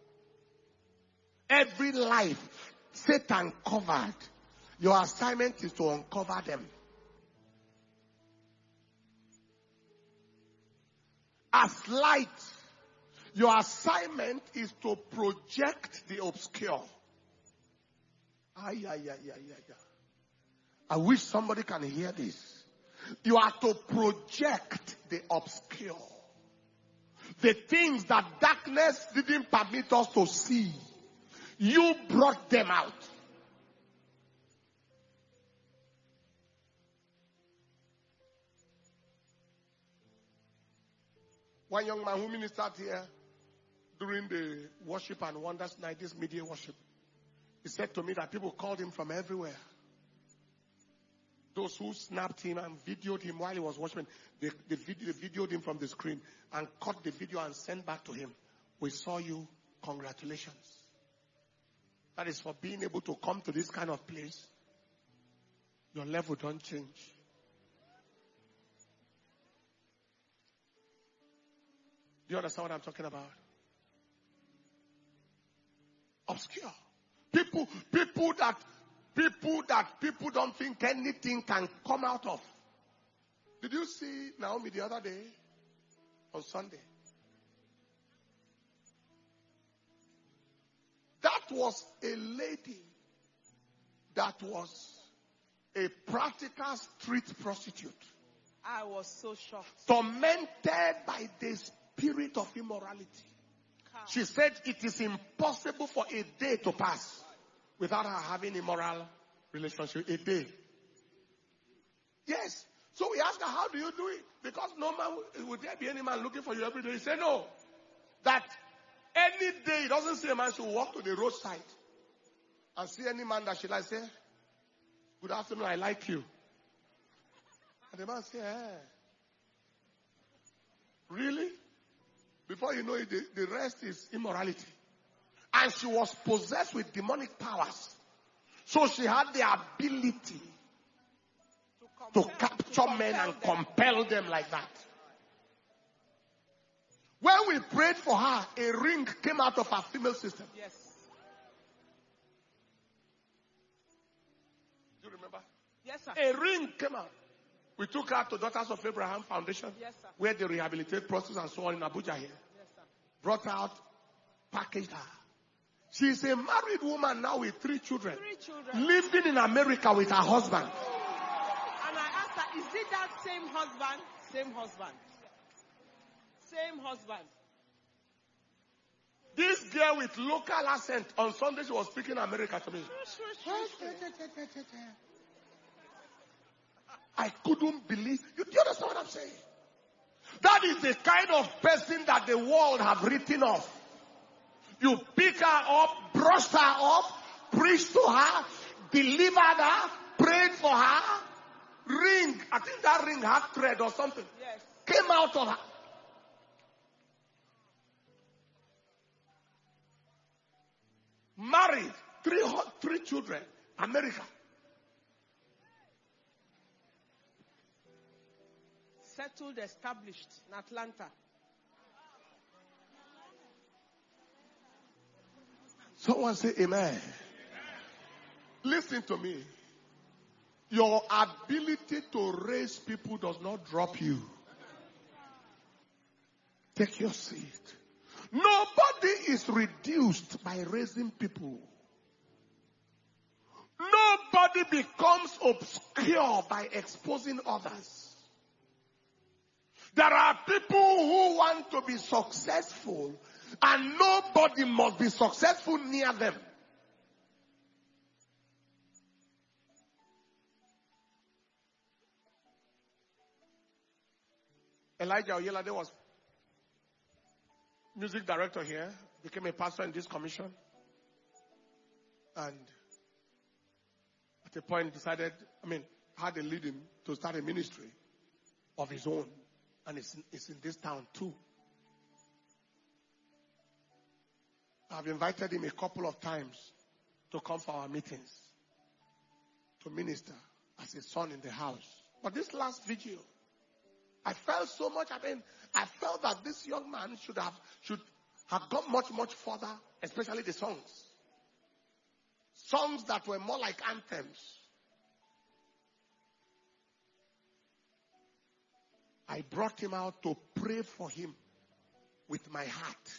Every life Satan covered. Your assignment is to uncover them. As light, your assignment is to project the obscure. Ay, ay, ay, ay, ay, ay. I wish somebody can hear this. You are to project the obscure. The things that darkness didn't permit us to see. You brought them out. One young man who ministered here during the worship and wonders night, this media worship, he said to me that people called him from everywhere Those who snapped him and videoed him while he was watching, they, they, video, they videoed him from the screen and cut the video and sent back to him. We saw you. Congratulations. That is for being able to come to this kind of place. Your level don't change. Do you understand what I'm talking about? Obscure. People, people that, people that people don't think anything can come out of. Did you see Naomi the other day? On Sunday. That was a lady that was a practical street prostitute. I was so shocked. Tormented by the spirit of immorality. She said it is impossible for a day to pass without her having immoral relationship. A day. Yes. So we asked her, how do you do it? Because no man, would there be any man looking for you every day? He said no. That any day, it doesn't say a man should walk to the roadside and see any man that she likes, say, good afternoon, I like you. And the man say, eh. Really? Before you know it, the, the rest is immorality. And she was possessed with demonic powers. So she had the ability to, to capture to men and them. compel them like that. When we prayed for her, a ring came out of her female system. Yes. Do you remember? Yes, sir. A ring came out. We took her to Daughters of Abraham Foundation, yes, sir. where they rehabilitate prostitutes and so on in Abuja here. Yes, sir. Brought her out, packaged her. She's a married woman now with three children. Three children. Living in America with her husband. And I asked her, is it that same husband? Same husband. Same husband. This girl with local accent, on Sunday she was speaking America to me. I couldn't believe. You, do you understand what I'm saying? That is the kind of person that the world have written off. You pick her up, brush her up, preach to her, delivered her, prayed for her, ring. I think that ring had thread or something. Yes. Came out of her. Married, three, three children, America. Settled, established in Atlanta. Someone say amen. Listen to me. Your ability to raise people does not drop you. Take your seat. Nobody is reduced by raising people. Nobody becomes obscure by exposing others. There are people who want to be successful, and nobody must be successful near them. Elijah Oyelade was music director here, became a pastor in this commission, and at a point decided, I mean, had a leading to start a ministry of his own. And it's, it's in this town too. I've invited him a couple of times to come for our meetings, to minister as a son in the house. But this last video, I felt so much, I mean, I felt that this young man should have, should have gone much, much further, especially the songs. Songs that were more like anthems. I brought him out to pray for him with my heart.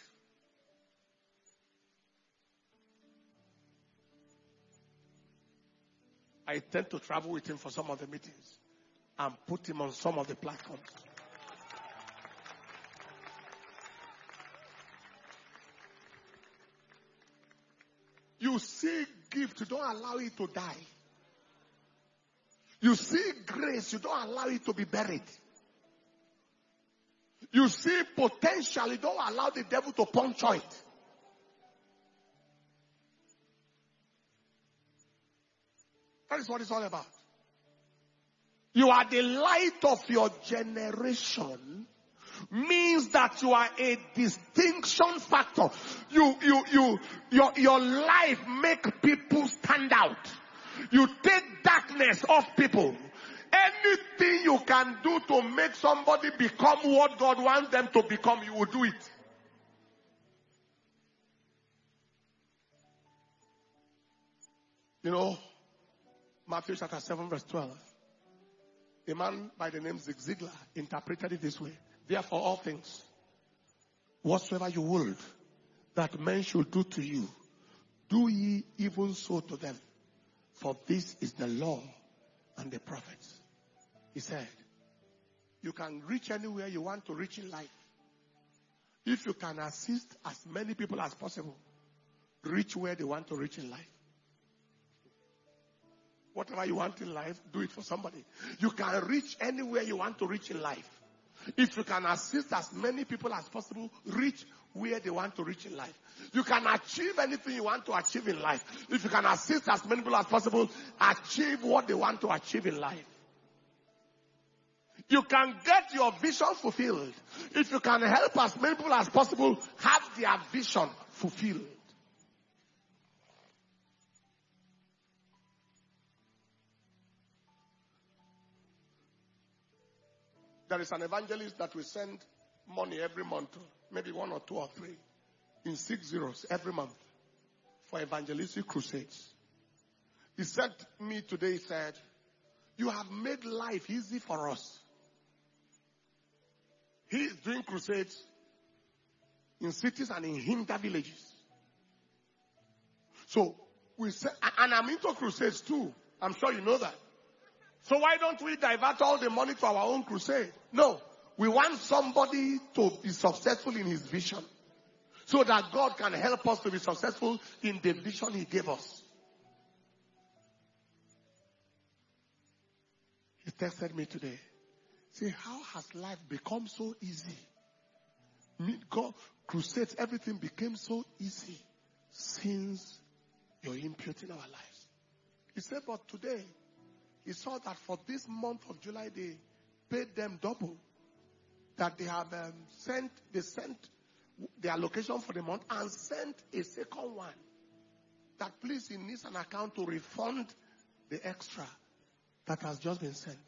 I tend to travel with him for some of the meetings and put him on some of the platforms. You see gift, you don't allow it to die. You see grace, you don't allow it to be buried. You see potential, you don't allow the devil to puncture it. That is what it's all about. You are the light of your generation means that you are a distinction factor. You, you, you, your, your life make people stand out. You take darkness off people. Anything you can do to make somebody become what God wants them to become, you will do it. You know, Matthew chapter seven verse twelve. A man by the name Zig Ziglar interpreted it this way. Therefore all things, whatsoever you would that men should do to you, do ye even so to them. For this is the law and the prophets. He said, you can reach anywhere you want to reach in life. If you can assist as many people as possible, reach where they want to reach in life. Whatever you want in life, do it for somebody. You can reach anywhere you want to reach in life. If you can assist as many people as possible, reach where they want to reach in life. You can achieve anything you want to achieve in life. If you can assist as many people as possible, achieve what they want to achieve in life. You can get your vision fulfilled. If you can help as many people as possible have their vision fulfilled. There is an evangelist that we send money every month, maybe one or two or three, in six zeros every month for evangelistic crusades. He sent me today, he said, you have made life easy for us. He is doing crusades in cities and in hinder villages. So, we say, and I'm into crusades too. I'm sure you know that. So why don't we divert all the money to our own crusade? No. We want somebody to be successful in his vision. So that God can help us to be successful in the vision he gave us. He texted me today. Say, how has life become so easy? God, crusades, everything became so easy since your input in our lives. He said, but today, he saw that for this month of July, they paid them double. That they have um, sent, they sent the allocation for the month and sent a second one. That please, he needs an account to refund the extra that has just been sent.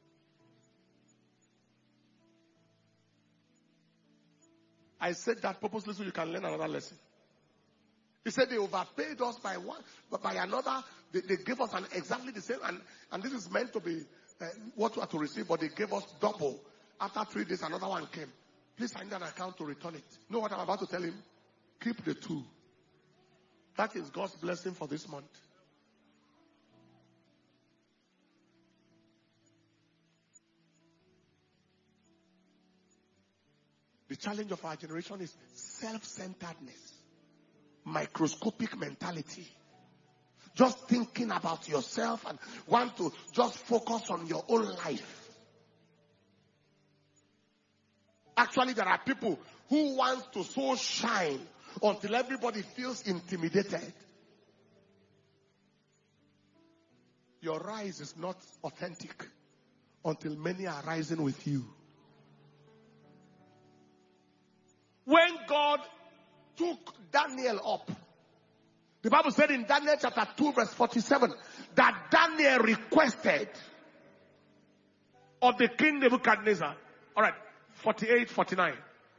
I said that purposely so you can learn another lesson. He said they overpaid us by one, but by another, they, they gave us an exactly the same, and, and this is meant to be uh, what we are to receive, but they gave us double. After three days, another one came. Please find an account to return it. You know what I'm about to tell him? Keep the two. That is God's blessing for this month. The challenge of our generation is self-centeredness. Microscopic mentality. Just thinking about yourself and want to just focus on your own life. Actually, there are people who want to so shine until everybody feels intimidated. Your rise is not authentic until many are rising with you. When God took Daniel up, the Bible said in Daniel chapter two verse forty-seven that Daniel requested of the king Nebuchadnezzar. All right, forty-eight, forty-nine.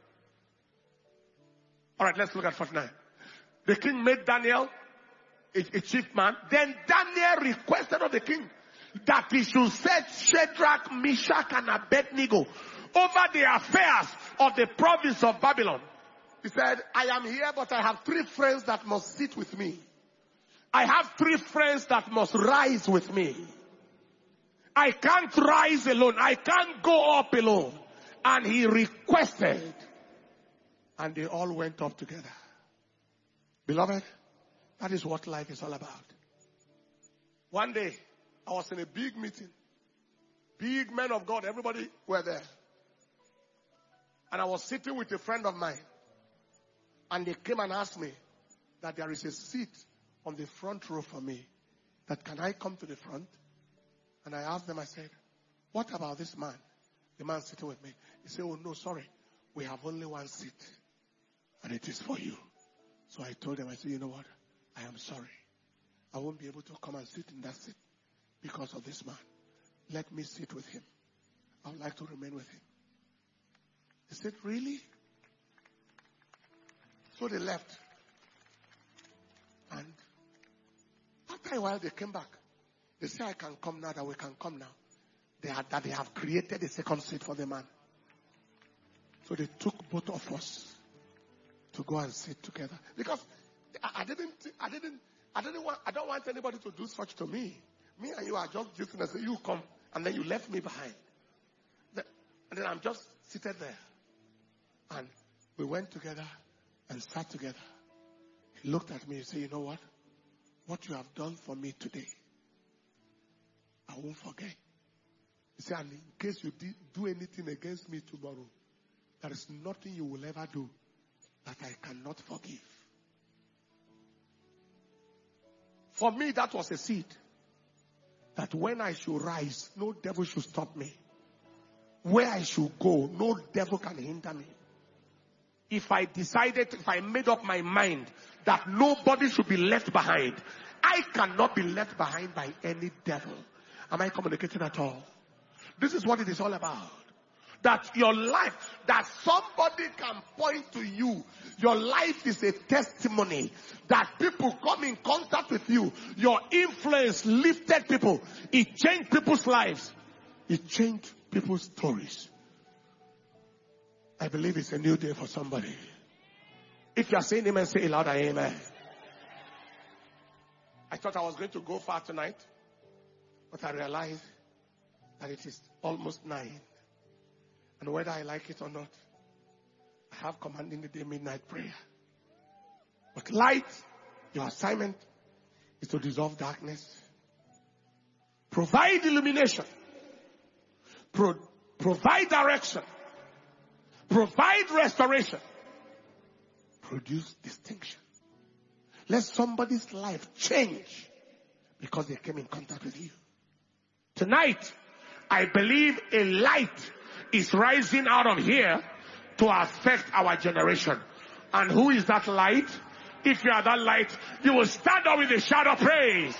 All right, let's look at forty-nine. The king made Daniel a, a chief man. Then Daniel requested of the king that he should set Shadrach, Meshach, and Abednego over the affairs of the province of Babylon. He said, I am here, but I have three friends that must sit with me. I have three friends that must rise with me. I can't rise alone. I can't go up alone. And he requested. And they all went up together. Beloved, that is what life is all about. One day, I was in a big meeting. Big men of God, everybody were there. And I was sitting with a friend of mine. And they came and asked me that there is a seat on the front row for me. That can I come to the front? And I asked them, I said, what about this man? The man sitting with me. He said, oh no, sorry. We have only one seat. And it is for you. So I told him, I said, you know what? I am sorry. I won't be able to come and sit in that seat because of this man. Let me sit with him. I would like to remain with him. He said, really? So they left. And after a while they came back. They said, I can come now, that we can come now. They had, that they have created a second seat for the man. So they took both of us to go and sit together. Because I, I didn't, I didn't, I didn't want, I don't want anybody to do such to me. Me and you are just drifting and say, you come, and then you left me behind. The, and then I'm just seated there. And we went together and sat together. He looked at me and said, you know what? What you have done for me today, I won't forget. He said, and in case you did do anything against me tomorrow, there is nothing you will ever do that I cannot forgive. For me, that was a seed. That when I should rise, no devil should stop me. Where I should go, no devil can hinder me. If I decided, if I made up my mind that nobody should be left behind, I cannot be left behind by any devil. Am I communicating at all? This is what it is all about. That your life, that somebody can point to you. Your life is a testimony. That people come in contact with you. Your influence lifted people. It changed people's lives. It changed people's stories. I believe it's a new day for somebody. If you are saying amen, say it louder, amen. I thought I was going to go far tonight. But I realized that it is almost nine. And whether I like it or not, I have commanding the day midnight prayer. But light, your assignment is to dissolve darkness. Provide illumination. Pro- provide direction. Provide restoration. Produce distinction. Let somebody's life change because they came in contact with you. Tonight, I believe a light is rising out of here to affect our generation. And who is that light? If you are that light, you will stand up with a shout of praise.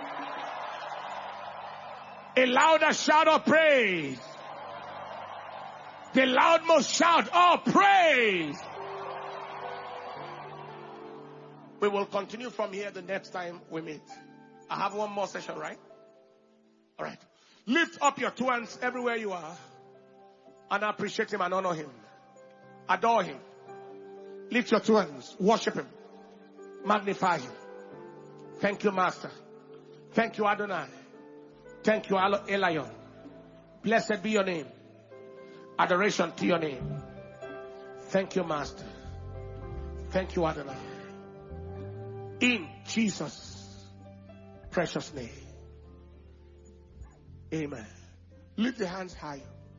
A louder shout of praise. The loudmost shout of praise. We will continue from here the next time we meet. I have one more session, right? All right. Lift up your two hands everywhere you are and appreciate him and honor him. Adore him. Lift your two hands. Worship him. Magnify him. Thank you, Master. Thank you, Adonai. Thank you, Elion. Blessed be your name. Adoration to your name. Thank you, Master. Thank you, Adonai. In Jesus' precious name. Amen. Lift your hands high.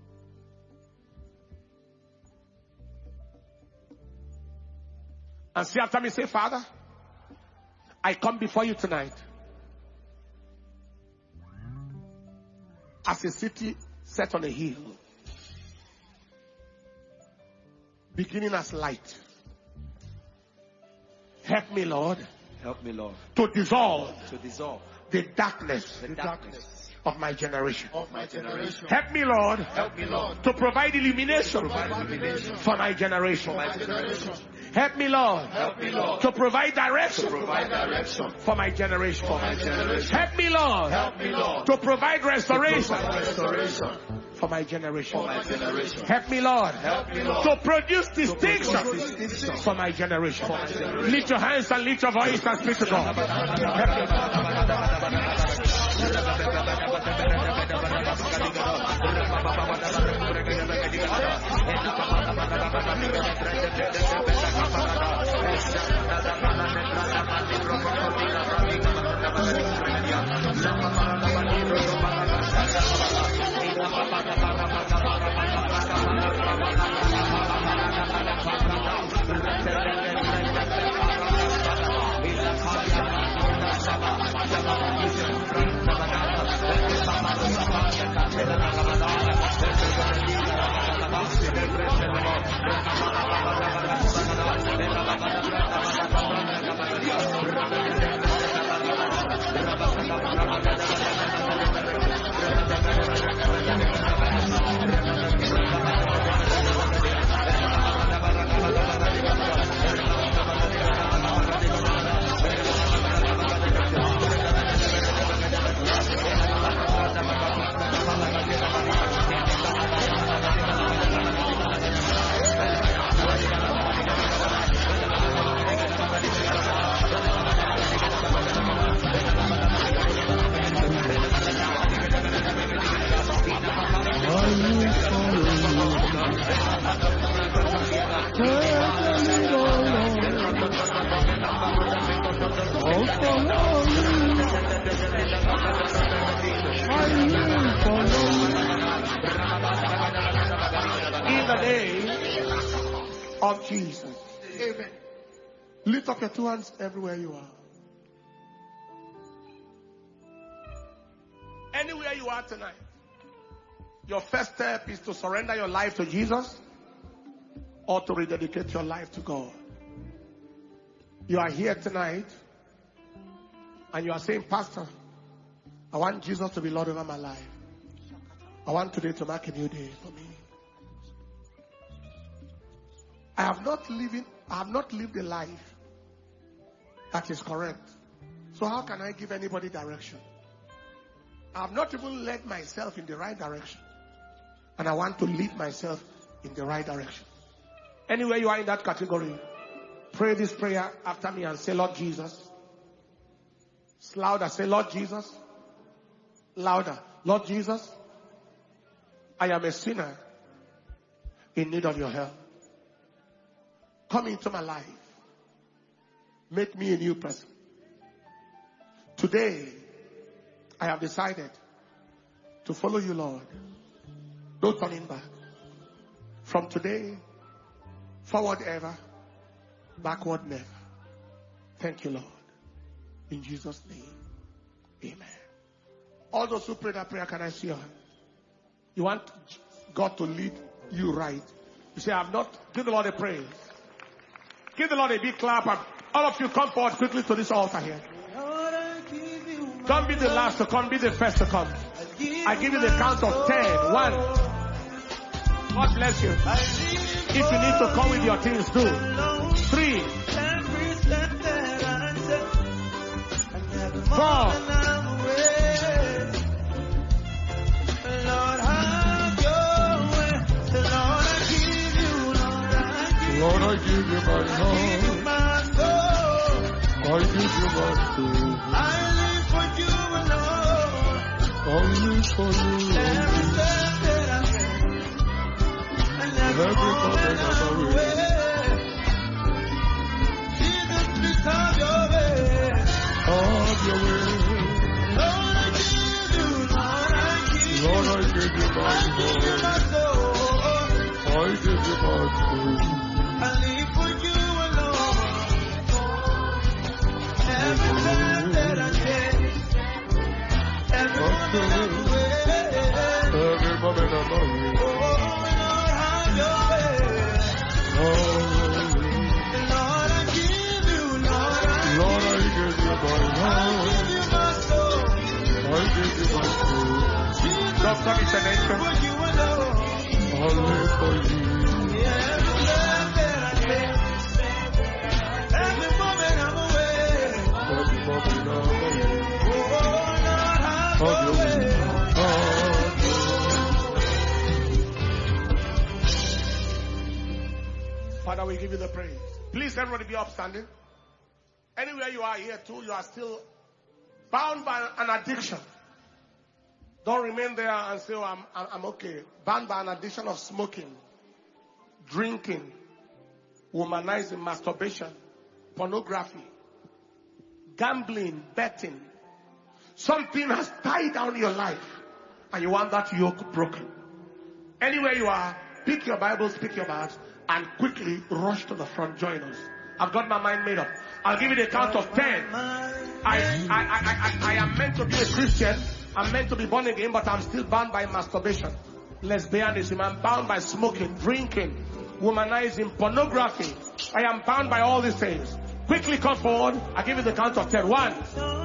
And say after me, say, Father, I come before you tonight as a city set on a hill, beginning as light. Help me, Lord. Help me, Lord. To dissolve. To dissolve. The darkness. The darkness. Of my generation. Of my generation. Help me, Lord. Help me, Lord. To provide illumination. Provide illumination. For my generation. For my generation. Help me, Lord. Help me, Lord. To provide direction. To provide direction. For my generation. For my generation. Help me, Lord. Help me, Lord. To provide restoration. To provide restoration. For my generation. For my generation. Help me, Lord. Help me, Lord. To produce distinction. To produce distinction. For my generation. For my generation. Lift your hands and lift your voice and speak to God. Help In the name of Jesus. Amen. Lift up your two hands everywhere you are. Anywhere you are tonight, your first step is to surrender your life to Jesus or to rededicate your life to God. You are here tonight and you are saying, Pastor, I want Jesus to be Lord over my life. I want today to mark a new day for me. I have not living, I have not lived a life that is correct. So how can I give anybody direction? I have not even led myself in the right direction. And I want to lead myself in the right direction. Anywhere you are in that category, pray this prayer after me and say, Lord Jesus. It's louder. Say, Lord Jesus. Louder. Lord Jesus, I am a sinner in need of your help. Come into my life. Make me a new person. Today, I have decided to follow you, Lord. No turning back. From today, forward ever, backward never. Thank you, Lord. In Jesus' name, amen. All those who pray that prayer, can I see your hand? You want God to lead you right. You say, I have not. Give the Lord a praise. Give the Lord a big clap. And all of you come forward quickly to this altar here. Don't be the last to come, be the first to come. I give you the count of ten. One. God bless you. If you need to come with your things, do. Three. Four. Lord, I give you my heart. I give you my soul. I live for you alone. Only for you. Every moment of my way. Jesus, please have your way. Have your way. Lord, I give you, Lord, I give you my soul. I give you my soul. I live for you alone. Every time that I take, every moment I'm away, every moment I'm away. Oh, Lord, have your way. Oh, Lord, I give you, Lord, I Lord, I give you my heart. I give you my soul. I give you my soul. Doctor, it's an angel. For you alone. I live for you. Father, we give you the praise. Please, everybody be upstanding. Anywhere you are here too, you are still bound by an addiction. Don't remain there and say, oh, I'm, I'm okay. Bound by an addiction of smoking, drinking, womanizing, masturbation, pornography, gambling, betting. Something has tied down your life and you want that yoke broken. Anywhere you are, pick your Bibles, pick your bags, and quickly rush to the front. Join us. I've got my mind made up. I'll give you the count of ten. I, I, I, I, I am meant to be a Christian. I'm meant to be born again, but I'm still bound by masturbation, lesbianism. I'm bound by smoking, drinking, womanizing, pornography. I am bound by all these things. Quickly come forward. I'll give you the count of ten. One.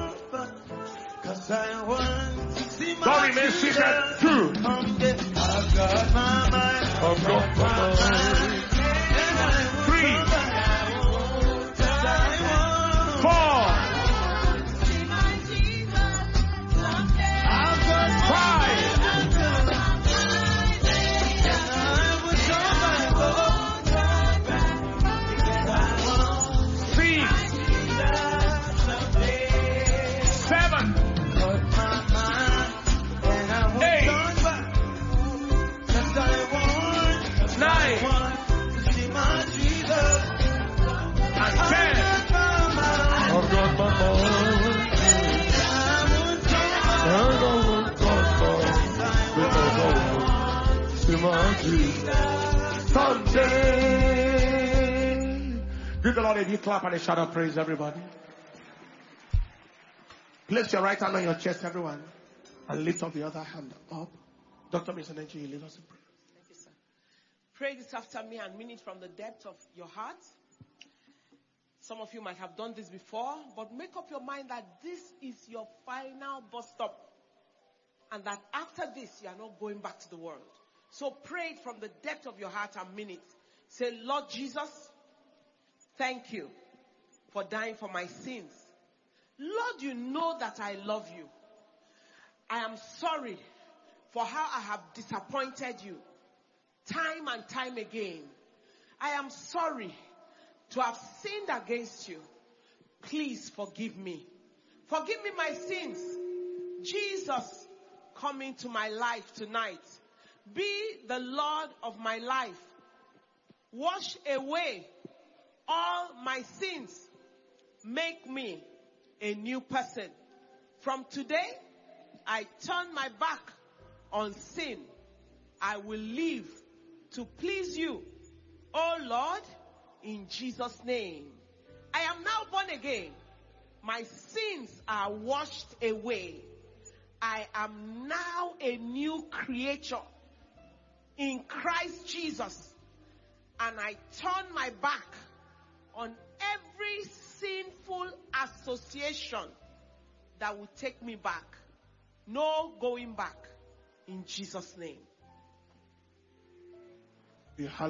Don't remain seated. Two. I've got my mind. I've got my mind. Three. Four. Five. Six. Seven. Eight. Nine. Someday. Give the Lord a big clap and a shout of praise, everybody. Place your right hand on your chest, everyone, and lift up the other hand up. Doctor Mister Nenji, lead us in prayer. Thank you, sir. Pray this after me and mean it from the depth of your heart. Some of you might have done this before, but make up your mind that this is your final bus stop. And that after this, you are not going back to the world. So pray it from the depth of your heart and mean it. Say, Lord Jesus, thank you for dying for my sins. Lord, you know that I love you. I am sorry for how I have disappointed you time and time again. I am sorry to have sinned against you. Please forgive me. Forgive me my sins. Jesus, come into my life tonight. Be the Lord of my life. Wash away all my sins. Make me a new person. From today, I turn my back on sin. I will live to please you. Oh Lord, in Jesus' name. I am now born again. My sins are washed away. I am now a new creature in Christ Jesus. And I turn my back on every sinful association that will take me back. No going back. In Jesus' name.